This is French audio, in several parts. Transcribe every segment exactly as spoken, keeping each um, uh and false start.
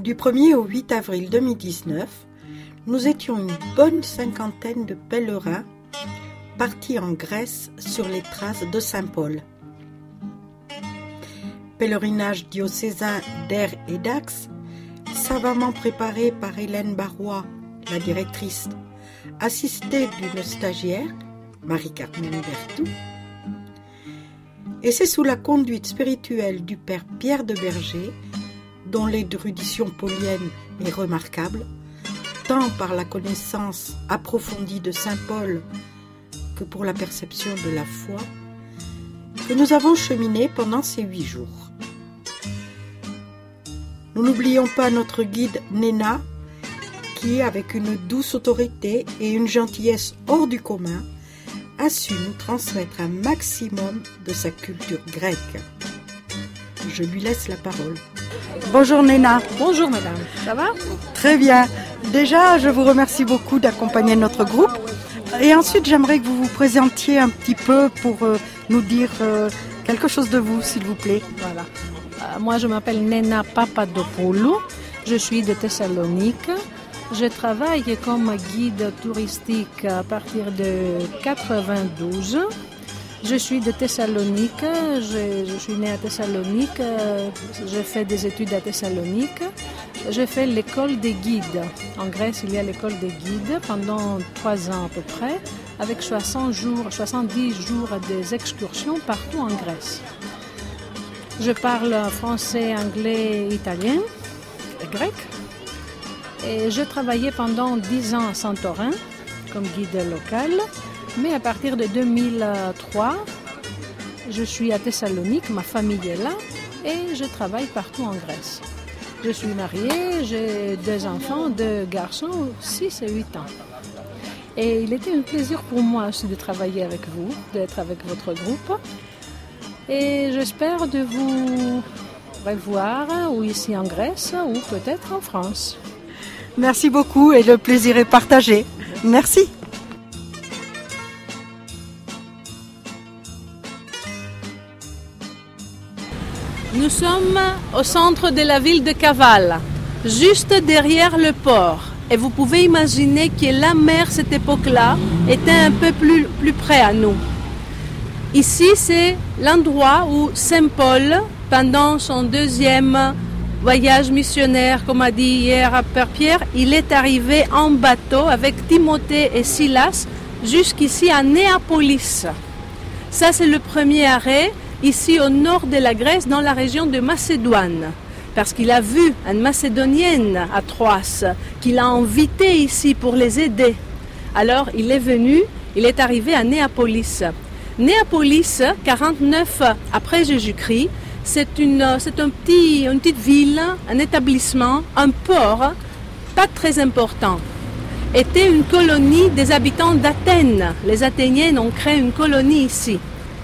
Du premier au huit avril deux mille dix-neuf, nous étions une bonne cinquantaine de pèlerins partis en Grèce sur les traces de Saint Paul. Pèlerinage diocésain d'Aire et d'Ax, savamment préparé par Hélène Barrois, la directrice, assistée d'une stagiaire, Marie-Carmen Bertou. Et c'est sous la conduite spirituelle du père Pierre de Berger, dont l'érudition paulienne est remarquable, tant par la connaissance approfondie de Saint Paul que pour la perception de la foi, que nous avons cheminé pendant ces huit jours. Nous n'oublions pas notre guide Néna, qui, avec une douce autorité et une gentillesse hors du commun, a su nous transmettre un maximum de sa culture grecque. Je lui laisse la parole. Bonjour Néna. Bonjour madame, ça va ? Très bien. Déjà, je vous remercie beaucoup d'accompagner notre groupe. Et ensuite, j'aimerais que vous vous présentiez un petit peu pour euh, nous dire euh, quelque chose de vous, s'il vous plaît. Voilà. Euh, moi, je m'appelle Nena Papadopoulou. Je suis de Thessalonique. Je travaille comme guide touristique à partir de quatre-vingt-douze. Je suis de Thessalonique, je, je suis née à Thessalonique, j'ai fait des études à Thessalonique. J'ai fait l'école des guides. En Grèce, il y a l'école des guides pendant trois ans à peu près, avec soixante jours, soixante-dix jours des excursions partout en Grèce. Je parle français, anglais, italien et grec. Et je travaillais pendant dix ans à Santorin comme guide local. Mais à partir de deux mille trois, je suis à Thessalonique, ma famille est là et je travaille partout en Grèce. Je suis mariée, j'ai deux enfants, deux garçons, six et huit ans. Et il était un plaisir pour moi aussi de travailler avec vous, d'être avec votre groupe. Et j'espère de vous revoir ou ici en Grèce ou peut-être en France. Merci beaucoup et le plaisir est partagé. Merci. Nous sommes au centre de la ville de Kavala, juste derrière le port. Et vous pouvez imaginer que la mer, à cette époque-là, était un peu plus, plus près à nous. Ici, c'est l'endroit où Saint Paul, pendant son deuxième voyage missionnaire, comme a dit hier Père Pierre, il est arrivé en bateau avec Timothée et Silas jusqu'ici à Néapolis. Ça, c'est le premier arrêt. Ici au nord de la Grèce, dans la région de Macédoine, parce qu'il a vu une Macédonienne à Troas, qu'il a invité ici pour les aider. Alors il est venu, il est arrivé à Néapolis. Néapolis, quarante-neuf après Jésus-Christ, c'est, une, c'est un petit, une petite ville, un établissement, un port, pas très important. Était une colonie des habitants d'Athènes. Les Athéniens ont créé une colonie ici.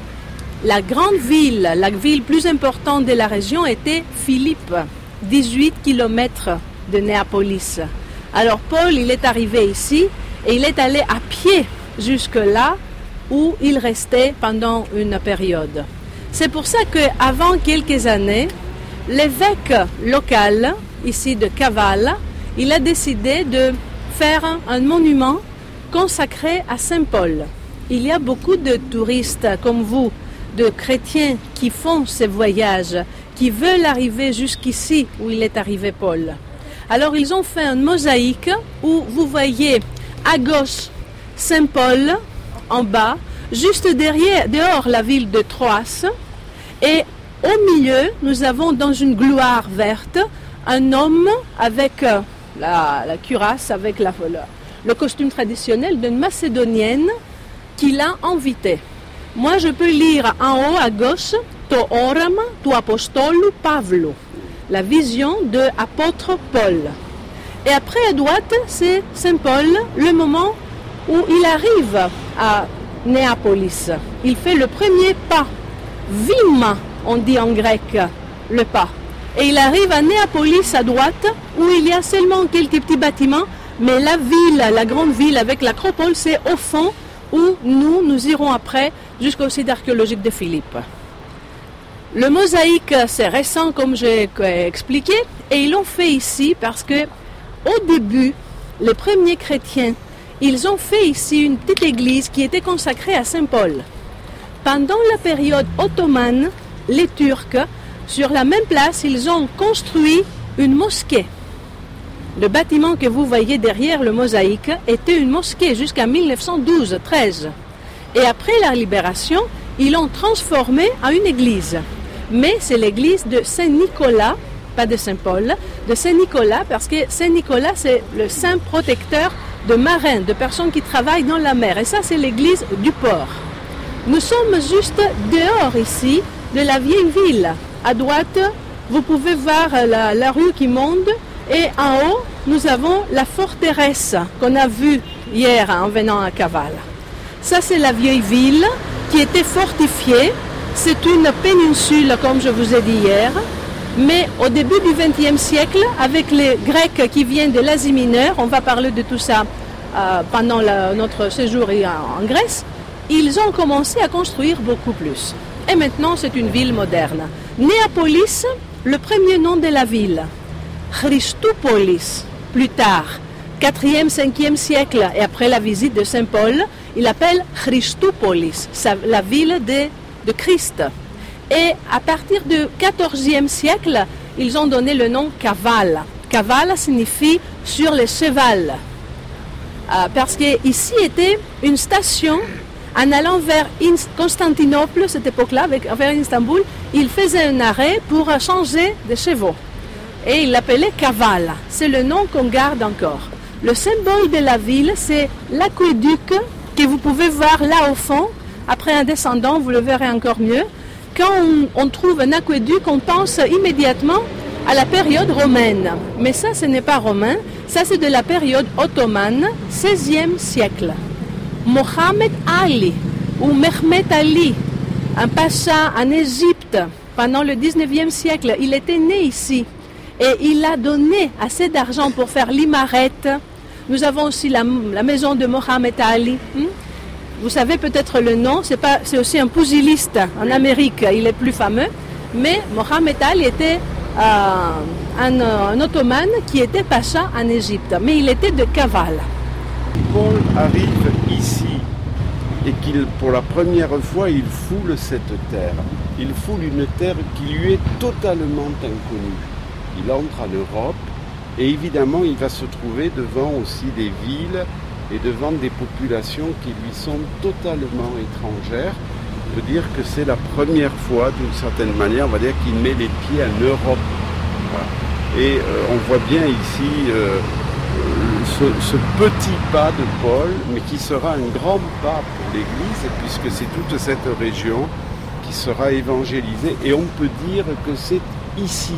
La grande ville, la ville plus importante de la région était Philippe, dix-huit kilomètres de Néapolis. Alors Paul, il est arrivé ici et il est allé à pied jusque là où il restait pendant une période. C'est pour ça qu'avant quelques années, l'évêque local ici de Kavala, il a décidé de faire un monument consacré à Saint Paul. Il y a beaucoup de touristes comme vous, de chrétiens qui font ces voyages, qui veulent arriver jusqu'ici où il est arrivé Paul. Alors ils ont fait une mosaïque où vous voyez à gauche Saint Paul, en bas, juste derrière, dehors la ville de Troas, et au milieu nous avons dans une gloire verte un homme avec la, la cuirasse, avec la, le, le costume traditionnel d'une Macédonienne qui l'a invité. Moi, je peux lire en haut à gauche « To όραμα του Αποστόλου Παύλου », la vision de l'apôtre Paul. Et après à droite, c'est Saint Paul, le moment où il arrive à Néapolis. Il fait le premier pas. Vima, on dit en grec, le pas. Et il arrive à Néapolis à droite, où il y a seulement quelques petits bâtiments, mais la ville, la grande ville avec l'acropole, c'est au fond, où nous, nous irons après jusqu'au site archéologique de Philippe. Le mosaïque, c'est récent comme j'ai expliqué, et ils l'ont fait ici parce que au début, les premiers chrétiens, ils ont fait ici une petite église qui était consacrée à Saint Paul. Pendant la période ottomane, les Turcs, sur la même place, ils ont construit une mosquée. Le bâtiment que vous voyez derrière le mosaïque était une mosquée jusqu'à mille neuf cent douze treize. Et après la libération, ils l'ont transformée en une église. Mais c'est l'église de Saint-Nicolas, pas de Saint-Paul, de Saint-Nicolas, parce que Saint-Nicolas, c'est le saint protecteur de marins, de personnes qui travaillent dans la mer. Et ça, c'est l'église du port. Nous sommes juste dehors ici, de la vieille ville. À droite, vous pouvez voir la, la rue qui monte. Et en haut, nous avons la forteresse qu'on a vue hier en venant à Caval. Ça, c'est la vieille ville qui était fortifiée. C'est une péninsule, comme je vous ai dit hier. Mais au début du vingtième siècle, avec les Grecs qui viennent de l'Asie mineure, on va parler de tout ça euh, pendant la, notre séjour en, en Grèce, ils ont commencé à construire beaucoup plus. Et maintenant, c'est une ville moderne. Néapolis, le premier nom de la ville. Christoupolis, plus tard, quatrième, cinquième siècle, et après la visite de Saint Paul, il appelle Christoupolis, la ville de, de Christ. Et à partir du quatorzième siècle, ils ont donné le nom Caval. Caval signifie sur le cheval. Euh, parce qu'ici était une station, en allant vers Constantinople, cette époque-là, vers Istanbul, il faisait un arrêt pour changer de chevaux. Et il l'appelait Caval. C'est le nom qu'on garde encore. Le symbole de la ville, c'est l'aqueduc que vous pouvez voir là au fond. Après en descendant, vous le verrez encore mieux. Quand on, on trouve un aqueduc, on pense immédiatement à la période romaine. Mais ça, ce n'est pas romain. Ça, c'est de la période ottomane, seizième siècle. Mohamed Ali, ou Mehmet Ali, un pacha en Égypte, pendant le dix-neuvième siècle, il était né ici. Et il a donné assez d'argent pour faire l'imarette. Nous avons aussi la, la maison de Mohamed Ali. Vous savez peut-être le nom, c'est, pas, c'est aussi un pugiliste en Amérique, il est plus fameux. Mais Mohamed Ali était euh, un, un ottomane qui était pacha en Égypte. Mais il était de Caval. Paul arrive ici et qu'il, pour la première fois, il foule cette terre. Il foule une terre qui lui est totalement inconnue. Il entre en Europe et évidemment il va se trouver devant aussi des villes et devant des populations qui lui sont totalement étrangères. On peut dire que c'est la première fois, d'une certaine manière, on va dire qu'il met les pieds en Europe. Voilà. Et euh, on voit bien ici euh, ce, ce petit pas de Paul, mais qui sera un grand pas pour l'Église, puisque c'est toute cette région qui sera évangélisée. Et on peut dire que c'est ici,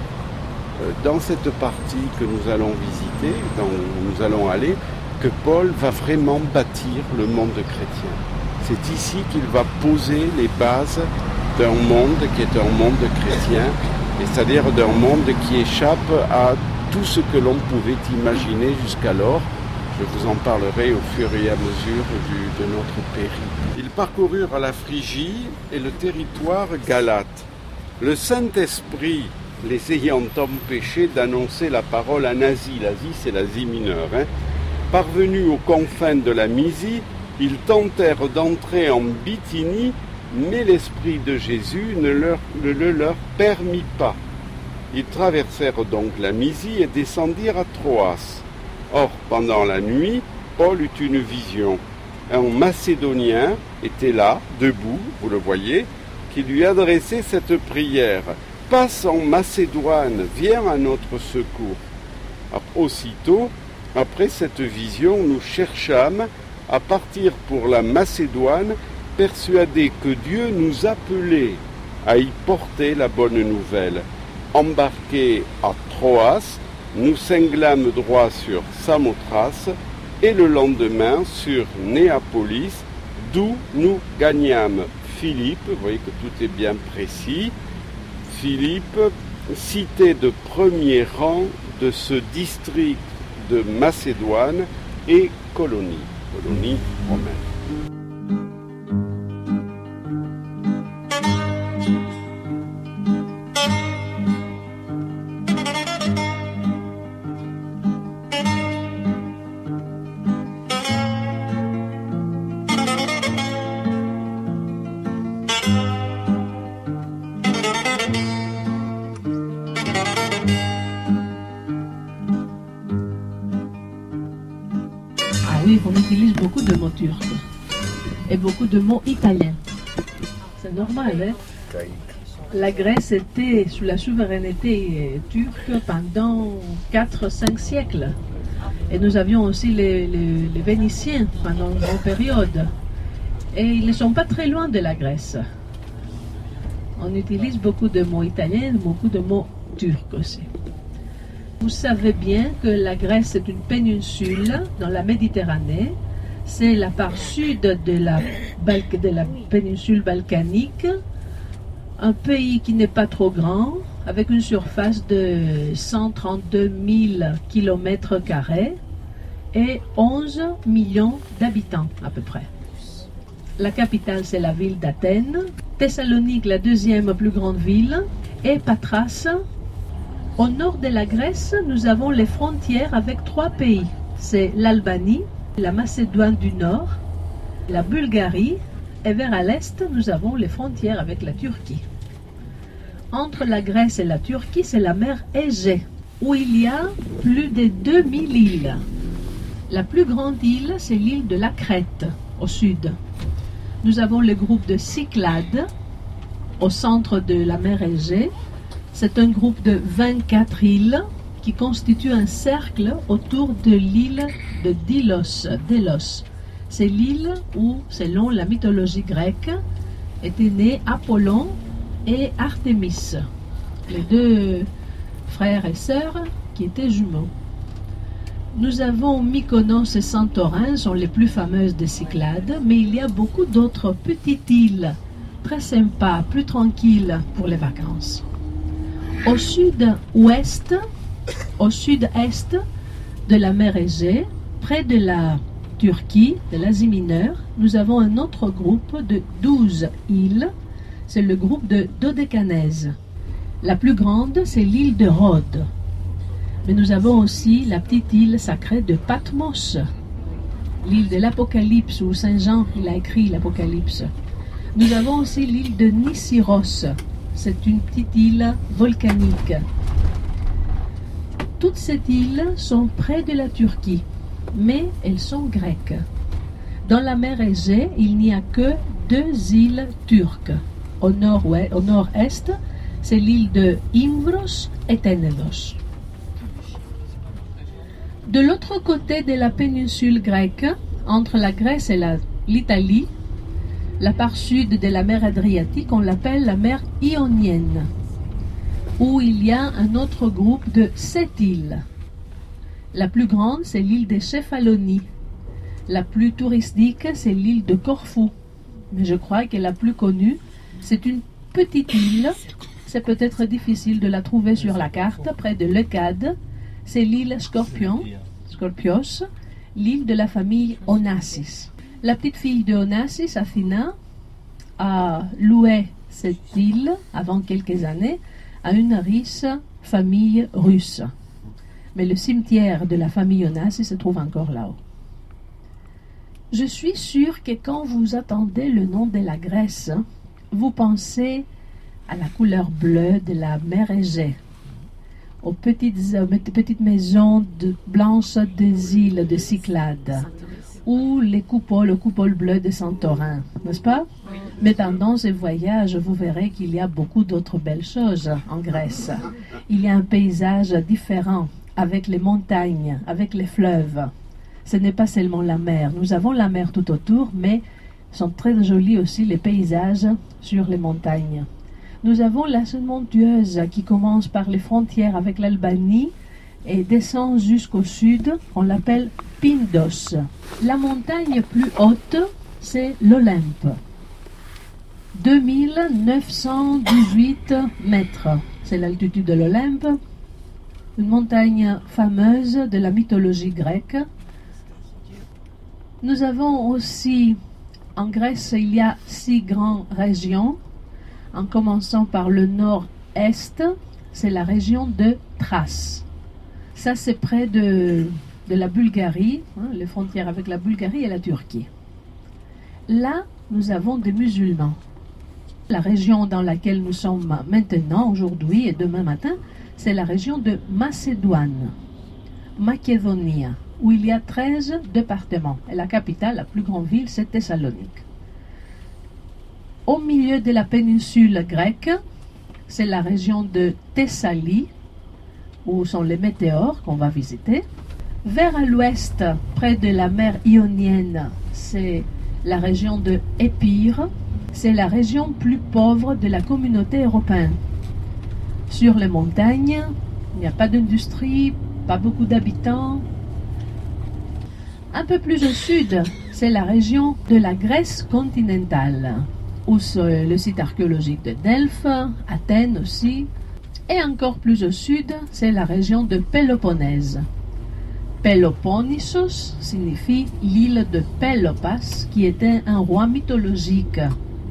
dans cette partie que nous allons visiter, où nous allons aller, que Paul va vraiment bâtir le monde chrétien. C'est ici qu'il va poser les bases d'un monde qui est un monde chrétien, c'est-à-dire d'un monde qui échappe à tout ce que l'on pouvait imaginer jusqu'alors. Je vous en parlerai au fur et à mesure du, de notre périple. Ils parcoururent la Phrygie et le territoire galate. Le Saint-Esprit les ayant empêchés d'annoncer la parole en Asie. L'Asie, c'est l'Asie mineure. Hein. Parvenus aux confins de la Mysie, ils tentèrent d'entrer en Bithynie, mais l'Esprit de Jésus ne, leur, ne le leur permit pas. Ils traversèrent donc la Mysie et descendirent à Troas. Or, pendant la nuit, Paul eut une vision. Un Macédonien était là, debout, vous le voyez, qui lui adressait cette prière. « Passe en Macédoine, viens à notre secours. » Aussitôt, après cette vision, nous cherchâmes à partir pour la Macédoine, persuadés que Dieu nous appelait à y porter la bonne nouvelle. Embarqués à Troas, nous cinglâmes droit sur Samothrace et le lendemain sur Néapolis, d'où nous gagnâmes Philippe. Vous voyez que tout est bien précis. Philippe, cité de premier rang de ce district de Macédoine et colonie, colonie romaine. utilise beaucoup de mots turcs et beaucoup de mots italiens. C'est normal, hein? La Grèce était sous la souveraineté turque pendant quatre à cinq siècles. Et nous avions aussi les, les, les Vénitiens pendant une grande période. Et ils ne sont pas très loin de la Grèce. On utilise beaucoup de mots italiens, beaucoup de mots turcs aussi. Vous savez bien que la Grèce est une péninsule dans la Méditerranée. C'est la part sud de la, Balk- de la péninsule balkanique. Un pays qui n'est pas trop grand, avec une surface de cent trente-deux mille kilomètres carrés et onze millions d'habitants à peu près. La capitale, c'est la ville d'Athènes. Thessalonique, la deuxième plus grande ville, et Patras. Au nord de la Grèce, nous avons les frontières avec trois pays. C'est l'Albanie, la Macédoine du Nord, la Bulgarie, et vers à l'est, nous avons les frontières avec la Turquie. Entre la Grèce et la Turquie, c'est la mer Égée, où il y a plus de deux mille îles. La plus grande île, c'est l'île de la Crète, au sud. Nous avons le groupe de Cyclades, au centre de la mer Égée. C'est un groupe de vingt-quatre îles qui constituent un cercle autour de l'île de Délos. Délos. C'est l'île où, selon la mythologie grecque, était né Apollon et Artémis, les deux frères et sœurs qui étaient jumeaux. Nous avons Mykonos et Santorin, sont les plus fameuses des Cyclades, mais il y a beaucoup d'autres petites îles, très sympas, plus tranquilles pour les vacances. Au sud-ouest, au sud-est de la mer Égée, près de la Turquie, de l'Asie mineure, nous avons un autre groupe de douze îles. C'est le groupe de Dodécanèse. La plus grande, c'est l'île de Rhodes. Mais nous avons aussi la petite île sacrée de Patmos, l'île de l'Apocalypse, où Saint Jean il a écrit l'Apocalypse. Nous avons aussi l'île de Nissyros. C'est une petite île volcanique. Toutes ces îles sont près de la Turquie, mais elles sont grecques. Dans la mer Égée, il n'y a que deux îles turques. Au nord-ouest, au nord-est, c'est l'île de Imbros et Ténédos. De l'autre côté de la péninsule grecque, entre la Grèce et la, l'Italie, la part sud de la mer Adriatique, on l'appelle la mer Ionienne, où il y a un autre groupe de sept îles. La plus grande, c'est l'île de Céphalonie. La plus touristique, c'est l'île de Corfou. Mais je crois que la plus connue, c'est une petite île. C'est peut-être difficile de la trouver sur la carte, près de Leucade. C'est l'île Scorpion, Scorpios, l'île de la famille Onassis. La petite fille de Onassis, Athina, a loué cette île, avant quelques années, à une riche famille russe. Mais le cimetière de la famille Onassis se trouve encore là-haut. Je suis sûre que quand vous attendez le nom de la Grèce, vous pensez à la couleur bleue de la mer Égée, aux petites, aux petites maisons de, blanches des îles de Cyclades, ou les coupoles, les coupoles bleues de Santorin, n'est-ce pas? Oui. Mais pendant ce voyage, vous verrez qu'il y a beaucoup d'autres belles choses en Grèce. Il y a un paysage différent, avec les montagnes, avec les fleuves. Ce n'est pas seulement la mer. Nous avons la mer tout autour, mais sont très jolis aussi les paysages sur les montagnes. Nous avons la zone montueuse qui commence par les frontières avec l'Albanie et descend jusqu'au sud. On l'appelle Pindos. La montagne plus haute, c'est l'Olympe. deux mille neuf cent dix-huit mètres. C'est l'altitude de l'Olympe. Une montagne fameuse de la mythologie grecque. Nous avons aussi, en Grèce, il y a six grandes régions. En commençant par le nord-est, c'est la région de Thrace. Ça, c'est près de, de la Bulgarie, hein, les frontières avec la Bulgarie et la Turquie. Là, nous avons des musulmans. La région dans laquelle nous sommes maintenant, aujourd'hui et demain matin, c'est la région de Macédoine, Macédonia. où il y a treize départements. Et la capitale, la plus grande ville, c'est Thessalonique. Au milieu de la péninsule grecque, c'est la région de Thessalie, où sont les météores qu'on va visiter. Vers à l'ouest, près de la mer Ionienne, c'est la région de Épire. C'est la région plus pauvre de la communauté européenne. Sur les montagnes, il n'y a pas d'industrie, pas beaucoup d'habitants. Un peu plus au sud, c'est la région de la Grèce continentale, où c'est le site archéologique de Delphes, Athènes aussi. Et encore plus au sud, c'est la région de Péloponnèse. Peloponnesos signifie l'île de Pélopas, qui était un roi mythologique.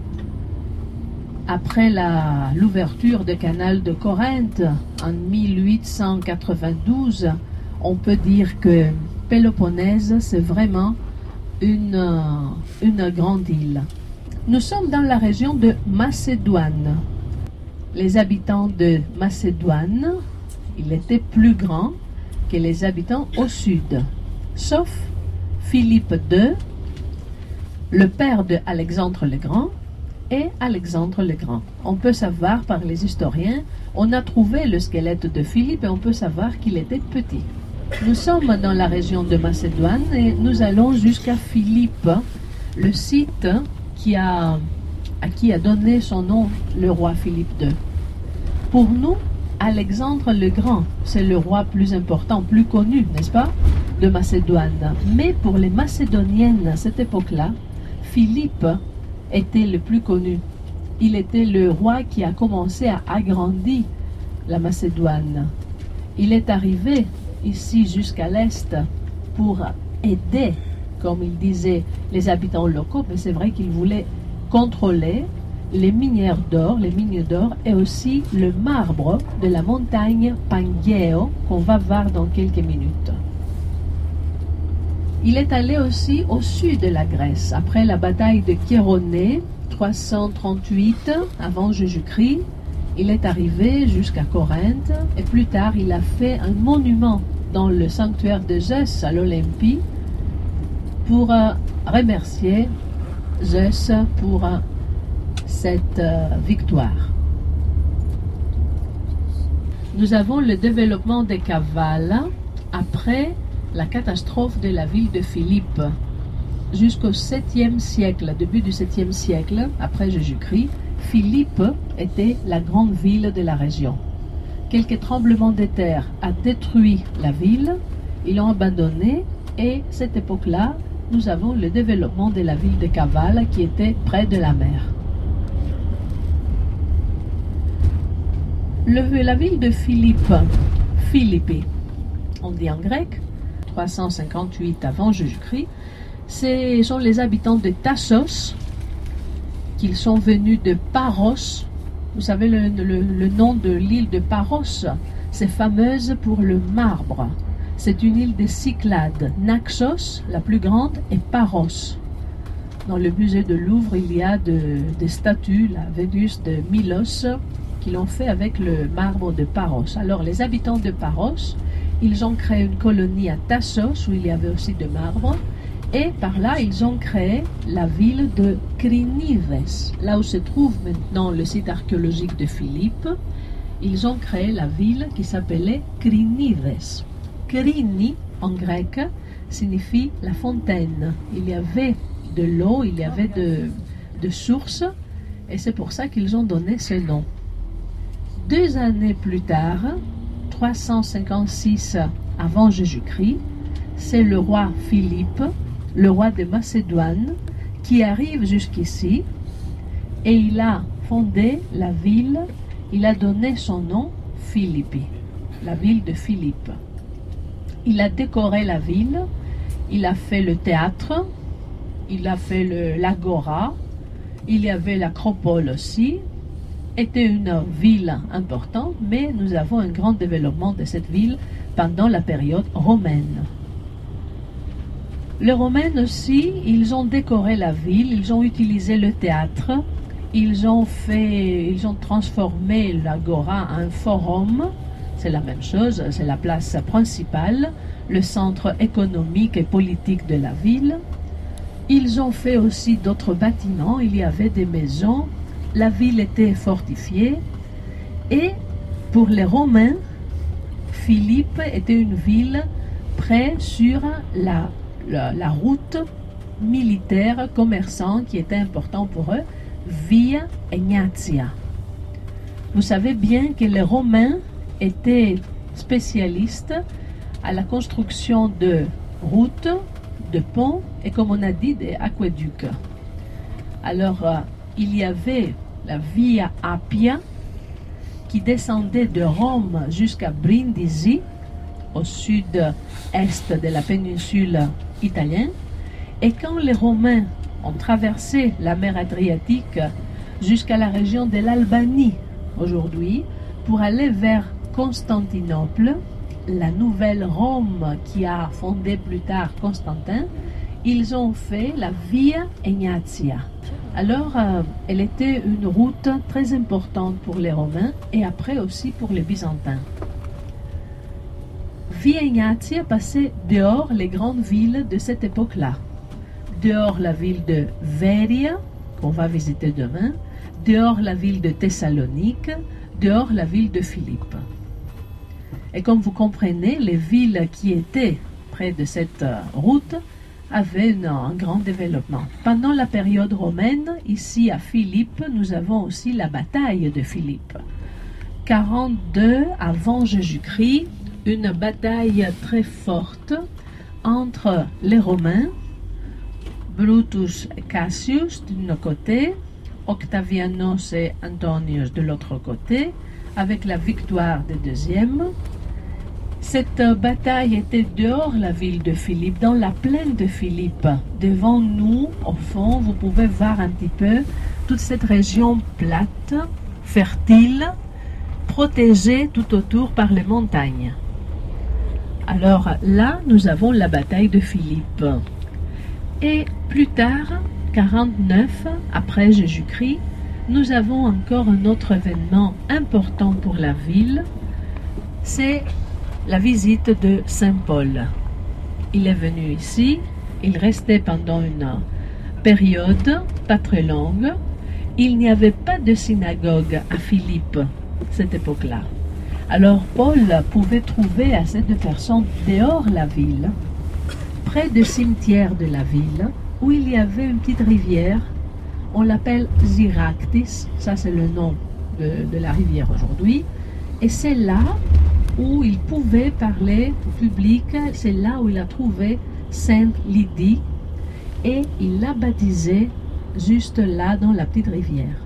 Après la, l'ouverture du canal de Corinthe en mille huit cent quatre-vingt-douze, on peut dire que Péloponnèse, c'est vraiment une, une grande île. Nous sommes dans la région de Macédoine. Les habitants de Macédoine, ils étaient plus grands que les habitants au sud, sauf Philippe deux, le père de Alexandre le Grand, et Alexandre le Grand. On peut savoir par les historiens, on a trouvé le squelette de Philippe et on peut savoir qu'il était petit. Nous sommes dans la région de Macédoine et nous allons jusqu'à Philippe, le site qui a, à qui a donné son nom le roi Philippe deux. Pour nous, Alexandre le Grand, c'est le roi plus important, plus connu, n'est-ce pas, de Macédoine. Mais pour les Macédoniennes à cette époque-là, Philippe était le plus connu. Il était le roi qui a commencé à agrandir la Macédoine. Il est arrivé ici jusqu'à l'est pour aider, comme il disait, les habitants locaux, mais c'est vrai qu'il voulait contrôler les minières d'or, les mines d'or et aussi le marbre de la montagne Pangéo qu'on va voir dans quelques minutes. Il est allé aussi au sud de la Grèce. Après la bataille de Chéronée, trois cent trente-huit avant Jésus-Christ, il est arrivé jusqu'à Corinthe et plus tard il a fait un monument dans le sanctuaire de Zeus à l'Olympie pour euh, remercier Zeus pour euh, cette euh, victoire. Nous avons le développement des cavales après la catastrophe de la ville de Philippe. Jusqu'au septième siècle, début du septième siècle, après Jésus-Christ, Philippe était la grande ville de la région. Quelques tremblements de terre ont détruit la ville, ils l'ont abandonnée et cette époque-là, nous avons le développement de la ville de Cavale qui était près de la mer. Le, la ville de Philippe, Philippi, on dit en grec, trois cent cinquante-huit avant Jésus-Christ, ce sont les habitants de Tassos, qui sont venus de Paros. Vous savez le, le, le nom de l'île de Paros, c'est fameuse pour le marbre. C'est une île de Cyclades, Naxos, la plus grande, et Paros. Dans le musée de Louvre, il y a de, des statues, la Vénus de Milos, qui l'ont fait avec le marbre de Paros. Alors les habitants de Paros, ils ont créé une colonie à Tassos, où il y avait aussi de marbre, et par là, ils ont créé la ville de Crinides, là où se trouve maintenant le site archéologique de Philippe. Ils ont créé la ville qui s'appelait Crinides. Krini, en grec, signifie la fontaine. Il y avait de l'eau, il y avait de, de sources, et c'est pour ça qu'ils ont donné ce nom. Deux années plus tard, trois cent cinquante-six avant Jésus-Christ, c'est le roi Philippe, le roi de Macédoine, qui arrive jusqu'ici, et il a fondé la ville, il a donné son nom Philippi, la ville de Philippe. Il a décoré la ville, il a fait le théâtre, il a fait le, l'agora, il y avait l'acropole aussi. Était une ville importante, mais nous avons un grand développement de cette ville pendant la période romaine. Les Romains aussi, ils ont décoré la ville, ils ont utilisé le théâtre, ils ont fait, ils ont transformé l'agora en un forum c'est la même chose, c'est la place principale, le centre économique et politique de la ville. Ils ont fait aussi d'autres bâtiments, il y avait des maisons, la ville était fortifiée et pour les Romains, Philippe était une ville près sur la, la, la route militaire commerçant qui était important pour eux, Via Egnatia. Vous savez bien que les Romains étaient spécialistes à la construction de routes, de ponts et, comme on a dit, des aqueducs. Alors, euh, il y avait la Via Appia qui descendait de Rome jusqu'à Brindisi, au sud-est de la péninsule italienne. Et quand les Romains ont traversé la mer Adriatique jusqu'à la région de l'Albanie aujourd'hui, pour aller vers Constantinople, la nouvelle Rome qui a fondé plus tard Constantin, ils ont fait la Via Egnatia. Alors, euh, elle était une route très importante pour les Romains et après aussi pour les Byzantins. Via Egnatia passait dehors les grandes villes de cette époque-là. Dehors la ville de Veria, qu'on va visiter demain, dehors la ville de Thessalonique, dehors la ville de Philippe. Et comme vous comprenez, les villes qui étaient près de cette route avaient une, un grand développement. Pendant la période romaine, ici à Philippe, nous avons aussi la bataille de Philippe. quarante-deux avant Jésus-Christ, une bataille très forte entre les Romains, Brutus et Cassius d'un côté, Octavianos et Antonius de l'autre côté, avec la victoire des deuxièmes. Cette bataille était dehors la ville de Philippe, dans la plaine de Philippe. Devant nous, au fond, vous pouvez voir un petit peu toute cette région plate, fertile, protégée tout autour par les montagnes. Alors là, nous avons la bataille de Philippe. Et plus tard, quarante-neuf après Jésus-Christ, nous avons encore un autre événement important pour la ville, c'est la visite de Saint Paul. Il est venu ici, il restait pendant une période pas très longue. Il n'y avait pas de synagogue à Philippe, cette époque-là. Alors Paul pouvait trouver assez de personnes dehors la ville, près du cimetière de la ville, où il y avait une petite rivière. On l'appelle Zyractis, ça c'est le nom de, de la rivière aujourd'hui. Et c'est là où il pouvait parler au public, c'est là où il a trouvé Sainte Lydie et il l'a baptisée juste là dans la petite rivière.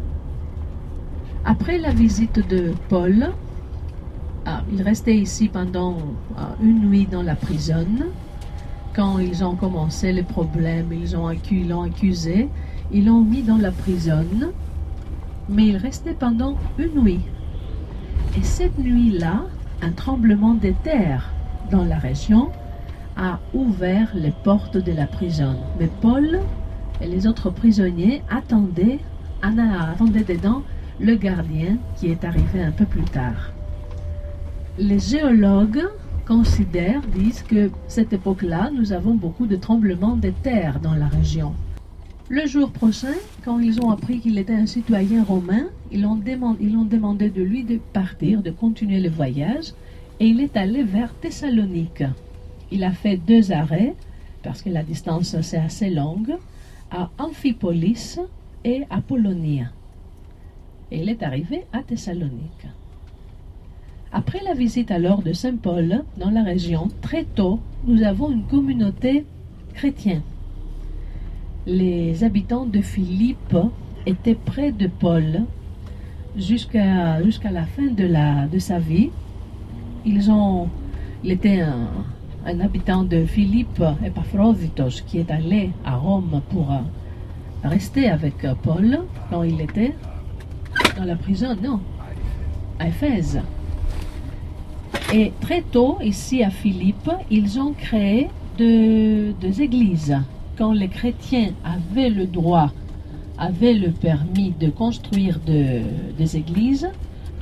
Après la visite de Paul, ah, il restait ici pendant ah, une nuit dans la prison. Quand ils ont commencé les problèmes, ils ont accusé, l'ont accusé, ils l'ont mis dans la prison, mais il restait pendant une nuit. Et cette nuit-là, un tremblement de terre dans la région a ouvert les portes de la prison. Mais Paul et les autres prisonniers attendaient, attendaient dedans le gardien qui est arrivé un peu plus tard. Les géologues considèrent, disent que cette époque-là, nous avons beaucoup de tremblements de terre dans la région. Le jour prochain, quand ils ont appris qu'il était un citoyen romain, ils ont, demandé, ils ont demandé de lui de partir, de continuer le voyage, et il est allé vers Thessalonique. Il a fait deux arrêts, parce que la distance c'est assez longue, à Amphipolis et à Polonia. Et il est arrivé à Thessalonique. Après la visite alors de Saint Paul dans la région, très tôt, nous avons une communauté chrétienne. Les habitants de Philippe étaient près de Paul jusqu'à jusqu'à la fin de, la, de sa vie. Ils ont, il était un, un habitant de Philippe, Epaphroditos, qui est allé à Rome pour rester avec Paul quand il était dans la prison, non, à Éphèse. Et très tôt, ici à Philippe, ils ont créé deux, deux églises. Quand les chrétiens avaient le droit, avaient le permis de construire de, des églises,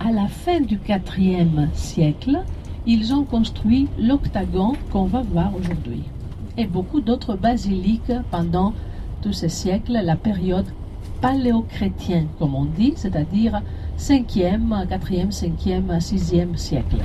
à la fin du quatrième siècle, ils ont construit l'octagon qu'on va voir aujourd'hui. Et beaucoup d'autres basiliques pendant tous ces siècles, la période paléochrétienne, comme on dit, c'est-à-dire cinquième, quatrième, cinquième, sixième siècle.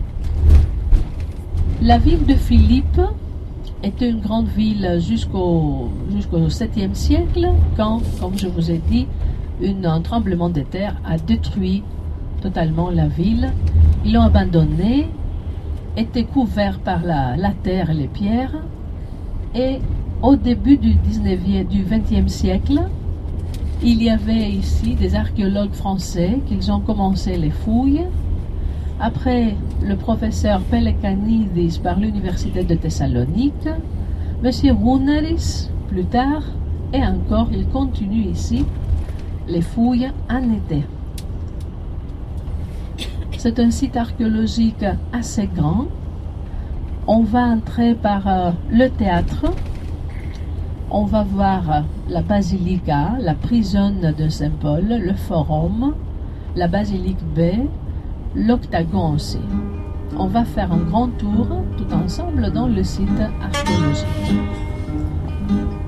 La ville de Philippe était une grande ville jusqu'au jusqu'au septième siècle, quand, comme je vous ai dit, une, un tremblement de terre a détruit totalement la ville. Ils l'ont abandonnée, était couvert par la, la terre et les pierres, et au début du dix-neuvième, du vingtième siècle, il y avait ici des archéologues français qui ont commencé les fouilles. Après le professeur Pelekanidis par l'université de Thessalonique, M. Rounaris plus tard, et encore il continue ici les fouilles en été. C'est un site archéologique assez grand. On va entrer par euh, le théâtre. On va voir la basilica, la prison de Saint-Paul, le forum, la basilique B, l'octagon aussi. On va faire un grand tour tout ensemble dans le site archéologique.